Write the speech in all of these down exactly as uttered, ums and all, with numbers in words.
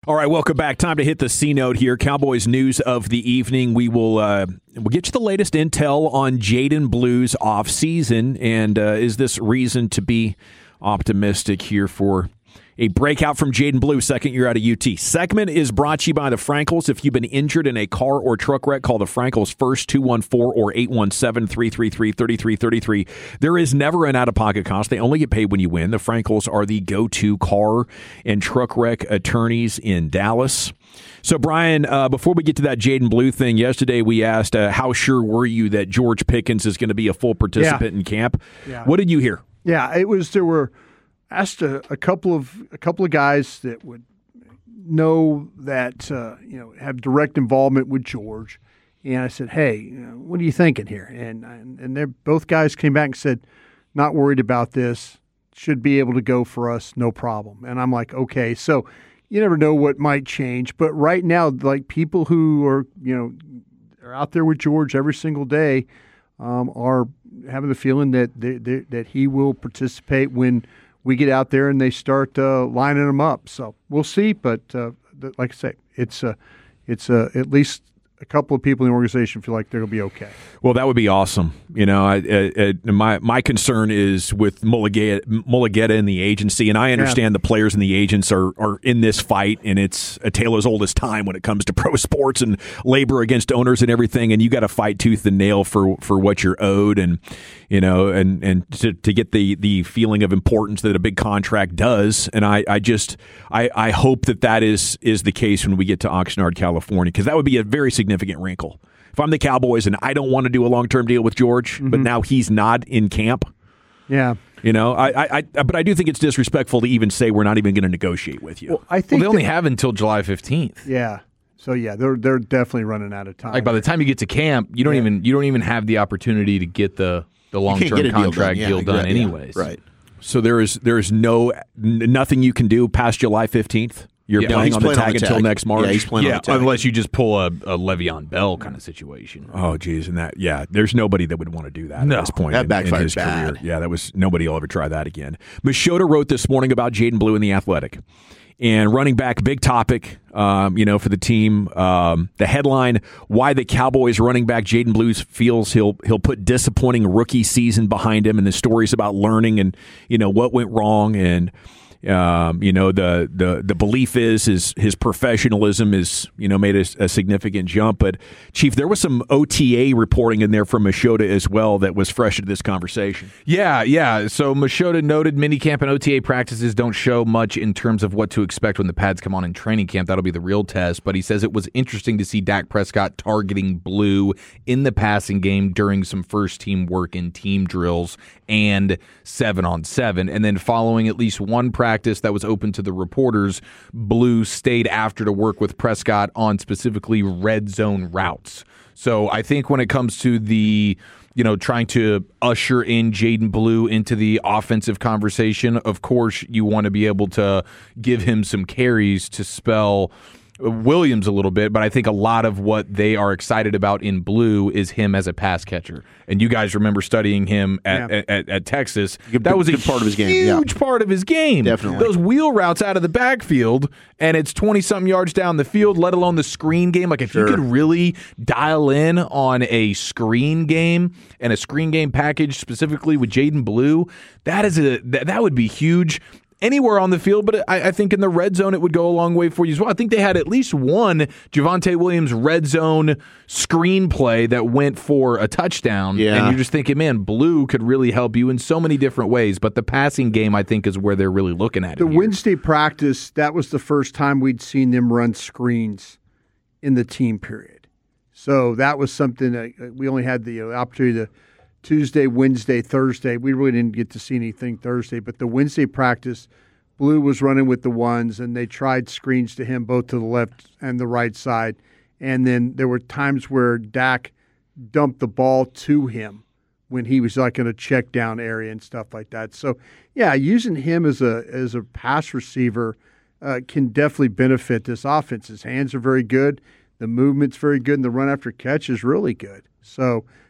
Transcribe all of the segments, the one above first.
All right, welcome back. Time to hit the C note here. Cowboys news of the evening. We will uh, we'll get you the latest intel on Jaden Blue's offseason, and uh, is this reason to be optimistic here for a breakout from Jaden Blue, second year out of U T. Segment is brought to you by the Frankels. If you've been injured in a car or truck wreck, call the Frankels first, two one four or eight one seven, three three three, three three three three. There is never an out-of-pocket cost. They only get paid when you win. The Frankels are the go-to car and truck wreck attorneys in Dallas. So, Brian, uh, before we get to that Jaden Blue thing, yesterday we asked, uh, how sure were you that George Pickens is going to be a full participant yeah. in camp? Yeah. What did you hear? Yeah, it was, there were, asked a, a couple of a couple of guys that would know that uh, you know have direct involvement with George, and I said, "Hey, you know, what are you thinking here?" And and, and they're both guys came back and said, "Not worried about this. Should be able to go for us, no problem." And I'm like, "Okay." So you never know what might change, but right now, like people who are you know are out there with George every single day um, are having the feeling that they, they, that he will participate when we get out there and they start uh, lining them up. So we'll see. But uh, th- like I say, it's uh, it's uh, at least a couple of people in the organization feel like they'll be okay. Well, that would be awesome. You know, I, I, I, my my concern is with Mulligetta, Mulligetta and the agency, and I understand yeah. the players and the agents are, are in this fight, and it's a tale as old as time when it comes to pro sports and labor against owners and everything, and you got to fight tooth and nail for, for what you're owed, and you know, and, and to, to get the, the feeling of importance that a big contract does, and I, I just I, I hope that that is is the case when we get to Oxnard, California, because that would be a very significant wrinkle. If I'm the Cowboys and I don't want to do a long-term deal with George, mm-hmm. but now he's not in camp, yeah, you know, I, I, I, but I do think it's disrespectful to even say we're not even going to negotiate with you. Well, I think well, they only have until July fifteenth. Yeah, so yeah, they're they're definitely running out of time. Like by the time you get to camp, you don't yeah. even you don't even have the opportunity to get the, the long-term contract deal done, deal done yeah, anyways. Yeah, right. So there is there is no nothing you can do past July fifteenth. You're yeah, playing no, on the playing tag on the until tag. next March. Yeah, he's playing yeah, on the tag. unless you just pull a, a Le'Veon Bell kind of situation. Oh, geez, and that yeah, there's nobody that would want to do that no, at this point that in, backfired in his bad. career. Yeah, that was nobody will ever try that again. Machota wrote this morning about Jaden Blue in The Athletic. And running back, big topic, um, you know, for the team. Um, the headline: Why the Cowboys running back Jaden Blue feels he'll he'll put disappointing rookie season behind him, and the stories about learning and you know what went wrong, and um, you know the the the belief is his his professionalism is you know made a, a significant jump. But Chief, there was some O T A reporting in there from Machota as well that was fresh to this conversation. Yeah, yeah. So Machota noted minicamp and O T A practices don't show much in terms of what to expect when the pads come on in training camp. That'll be the real test. But he says it was interesting to see Dak Prescott targeting Blue in the passing game during some first team work in team drills and seven on seven. And then following at least one practice that was open to the reporters, Blue stayed after to work with Prescott on specifically red zone routes. So I think when it comes to the, you know, trying to usher in Jaden Blue into the offensive conversation, of course you want to be able to give him some carries to spell Williams a little bit, but I think a lot of what they are excited about in Blue is him as a pass catcher. And you guys remember studying him at, yeah. at, at Texas. Good, that was a good part of his game. Huge Yeah. part of his game. Definitely. Those wheel routes out of the backfield, and it's twenty-something yards down the field, let alone the screen game. Like if Sure. you could really dial in on a screen game and a screen game package specifically with Jaden Blue, that is a that, that would be huge. Anywhere on the field, but I, I think in the red zone it would go a long way for you as well. I think they had at least one Javonte Williams red zone screenplay that went for a touchdown, yeah. and you're just thinking, man, Blue could really help you in so many different ways, but the passing game, I think, is where they're really looking at it. The here. Wednesday practice, that was the first time we'd seen them run screens in the team period. So that was something that we only had the opportunity to Tuesday, Wednesday, Thursday. We really didn't get to see anything Thursday, but the Wednesday practice, Blue was running with the ones, and they tried screens to him both to the left and the right side. And then there were times where Dak dumped the ball to him when he was like in a check down area and stuff like that. So, yeah, using him as a as a pass receiver uh, can definitely benefit this offense. His hands are very good. The movement's very good, and the run after catch is really good. So,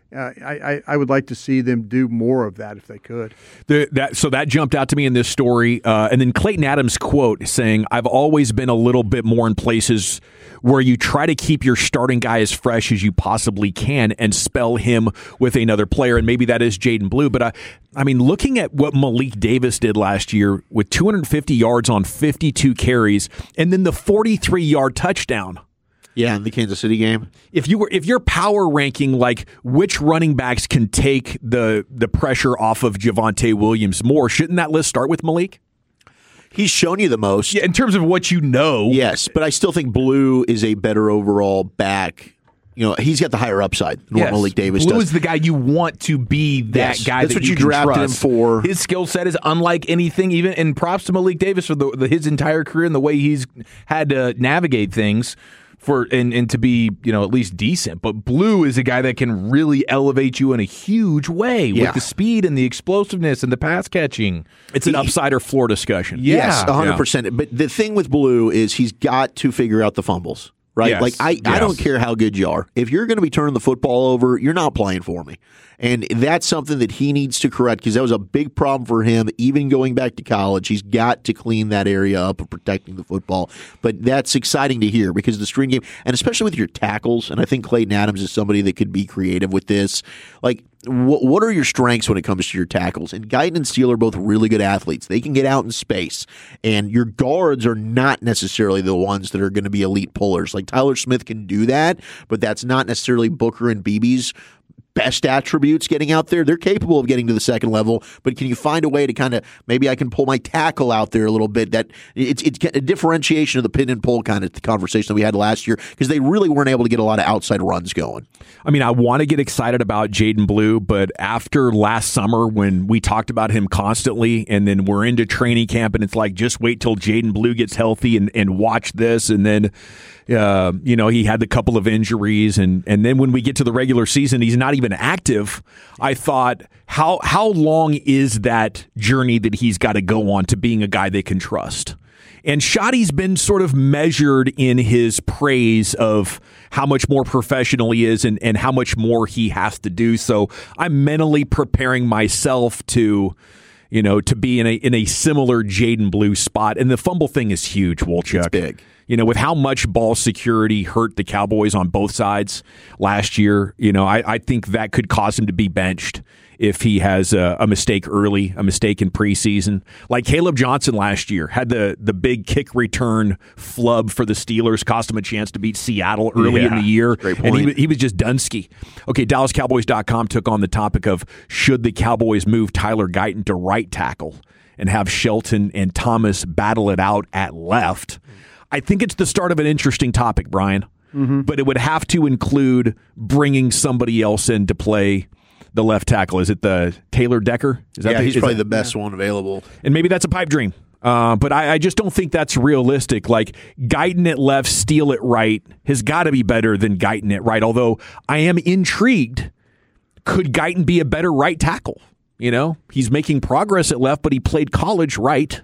uh, I, I I would like to see them do more of that if they could. The, that so that jumped out to me in this story, uh, and then Clayton Adams' quote saying, "I've always been a little bit more in places where you try to keep your starting guy as fresh as you possibly can and spell him with another player," and maybe that is Jaden Blue. But I, I mean, looking at what Malik Davis did last year with two hundred fifty yards on fifty-two carries, and then the forty-three yard touchdown. Yeah, in the Kansas City game. If you were, if you're power ranking like which running backs can take the the pressure off of Javonte Williams more, shouldn't that list start with Malik? He's shown you the most. Yeah, in terms of what you know. Yes, but I still think Blue is a better overall back. You know, he's got the higher upside than Yes. what Malik Davis Blue does. is the guy you want to be that Yes, guy that's that what you can drafted him trust. for. His skill set is unlike anything, even, and props to Malik Davis for the, the, his entire career and the way he's had to navigate things. For and, and to be, you know, at least decent. But Blue is a guy that can really elevate you in a huge way Yeah. with the speed and the explosiveness and the pass catching. It's an upside or floor discussion. Yeah. Yes, one hundred percent. But the thing with Blue is he's got to figure out the fumbles, right? Yes. Like, I, I Yes. don't care how good you are. If you're going to be turning the football over, you're not playing for me. And that's something that he needs to correct because that was a big problem for him, even going back to college. He's got to clean that area up of protecting the football. But that's exciting to hear because the screen game, and especially with your tackles, and I think Clayton Adams is somebody that could be creative with this. Like, what, what are your strengths when it comes to your tackles? And Guyton and Steele are both really good athletes. They can get out in space. And your guards are not necessarily the ones that are going to be elite pullers. Like, Tyler Smith can do that, but that's not necessarily Booker and Beebe's best attributes getting out there. They're capable of getting to the second level, but can you find a way to kind of, maybe I can pull my tackle out there a little bit? That it's it's a differentiation of the pin and pull kind of conversation that we had last year because they really weren't able to get a lot of outside runs going. I mean, I want to get excited about Jaden Blue, but after last summer when we talked about him constantly and then we're into training camp and it's like, just wait till Jaden Blue gets healthy and, and watch this. And then, uh, you know, he had the couple of injuries. And, and then when we get to the regular season, he's not even active. I thought, how how long is that journey that he's got to go on to being a guy they can trust? And Shoddy's been sort of measured in his praise of how much more professional he is and, and how much more he has to do. So I'm mentally preparing myself to, you know, to be in a in a similar Jaden Blue spot. And the fumble thing is huge, Wolchuk. It's big. You know, with how much ball security hurt the Cowboys on both sides last year, you know, I, I think that could cause him to be benched if he has a, a mistake early, a mistake in preseason. Like Caleb Johnson last year had the the big kick return flub for the Steelers, cost him a chance to beat Seattle early Yeah, in the year. great And he, point. he was just Dunsky. Okay, Dallas Cowboys dot com took on the topic of should the Cowboys move Tyler Guyton to right tackle and have Shelton and Thomas battle it out at left. I think it's the start of an interesting topic, Brian, mm-hmm. but it would have to include bringing somebody else in to play the left tackle. Is it the Taylor Decker? Is that Yeah, the, he's is probably that- the best one available. and maybe that's a pipe dream. Uh, but I, I just don't think that's realistic. Like, Guyton at left, Steele at right has got to be better than Guyton at right, although I am intrigued. Could Guyton be a better right tackle? You know, he's making progress at left, but he played college right.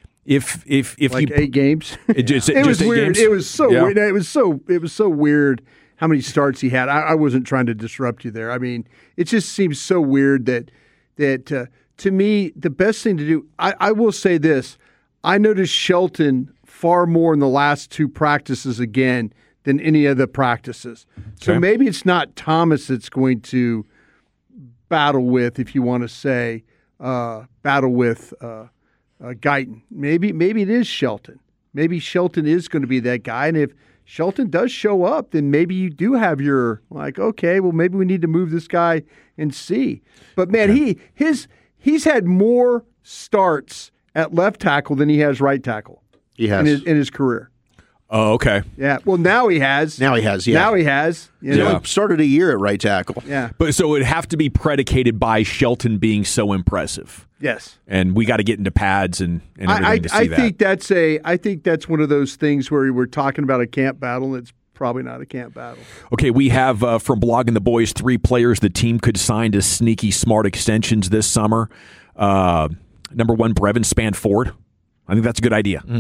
If if if Like you eight games. it just, It just was eight weird. games? It was so Yeah. weird. It was so it was so weird how many starts he had. I, I wasn't trying to disrupt you there. I mean, it just seems so weird that that uh, to me the best thing to do. I, I will say this: I noticed Shelton far more in the last two practices again than any of the practices. So Okay. maybe it's not Thomas that's going to battle with, if you want to say, uh, battle with. Uh, Uh, Guyton. Maybe maybe it is Shelton. Maybe Shelton is going to be that guy. And if Shelton does show up, then maybe you do have your, like, okay, well, maybe we need to move this guy and see. But, man, he his he's had more starts at left tackle than he has right tackle He has. in his, in his career. Oh, okay. Yeah. Well, now he has. Now he has, yeah. Now he has. You He know? only started a year at right tackle. Yeah. But so it would have to be predicated by Shelton being so impressive. Yes. And we got to get into pads and, and everything I, I, to see I that. think that's a I think that's one of those things where we're talking about a camp battle. It's probably not a camp battle. Okay, we have uh, from Blogging the Boys three players the team could sign to sneaky smart extensions this summer. Uh, number one, Brevin Spanford. I think that's a good idea. Mm.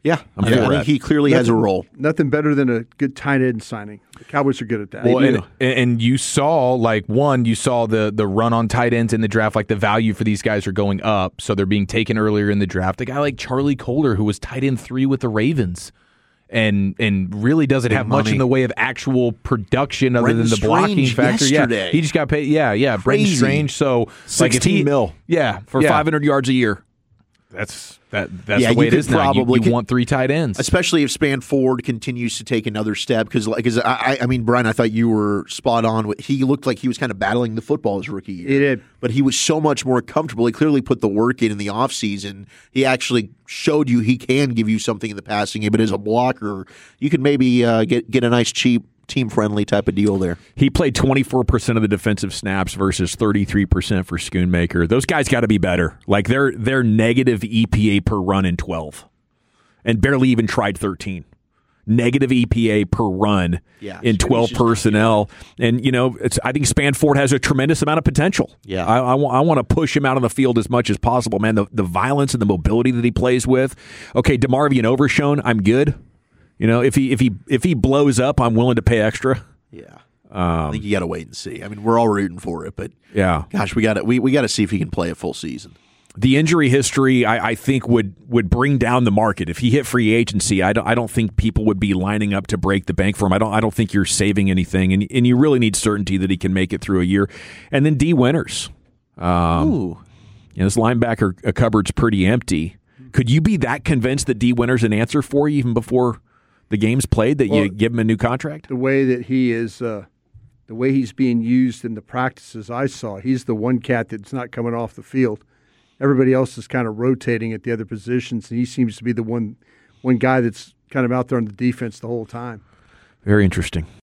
Yeah, I'm I, for I think that. he clearly has a role. Nothing better than a good tight end signing. The Cowboys are good at that. Well, and, and you saw, like, one, you saw the the run on tight ends in the draft. Like, the value for these guys are going up, so they're being taken earlier in the draft. A guy like Charlie Colder, who was tight end three with the Ravens, and and really doesn't Big have much money. in the way of actual production other Brendan than the blocking Strange factor. yesterday. Yeah, he just got paid. Yeah, yeah, Brendan Crazy. Strange. So, like, if sixteen he, mil yeah, for yeah, five hundred yards a year. That's that. That's Yeah, the way you it could is now. You, probably you could- want three tight ends. Especially if Spanford continues to take another step, because because I, I mean, Brian, I thought you were spot on. With, he looked like he was kind of battling the football his rookie year. He did. But he was so much more comfortable. He clearly put the work in in the offseason. He actually showed you he can give you something in the passing game, but as a blocker, you could maybe uh, get, get a nice, cheap, team-friendly type of deal there. He played twenty-four percent of the defensive snaps versus thirty-three percent for Schoonmaker. Those guys got to be better. Like, they're, they're negative E P A per run in twelve and barely even tried thirteen. Negative E P A per run Yeah, in so twelve he's just- personnel. And, you know, it's, I think Spanford has a tremendous amount of potential. Yeah. I, I, wa- I want to push him out on the field as much as possible, man. The, the violence and the mobility that he plays with. Okay, DeMarvion Overshone, I'm good. You know, if he if he if he blows up, I'm willing to pay extra. Yeah. I think you got to wait and see. I mean, we're all rooting for it, but Yeah. gosh, we got to we, we got to see if he can play a full season. The injury history, I, I think, would would bring down the market. If he hit free agency, I don't, I don't think people would be lining up to break the bank for him. I don't I don't think you're saving anything, and and you really need certainty that he can make it through a year. And then D. Winters, um, Ooh. you know, this linebacker uh, cupboard's pretty empty. Could you be that convinced that D. Winters an answer for you even before the game's played, that Well, you give him a new contract? The way that he is, uh, the way he's being used in the practices I saw, he's the one cat that's not coming off the field. Everybody else is kind of rotating at the other positions, and he seems to be the one one guy that's kind of out there on the defense the whole time. Very interesting.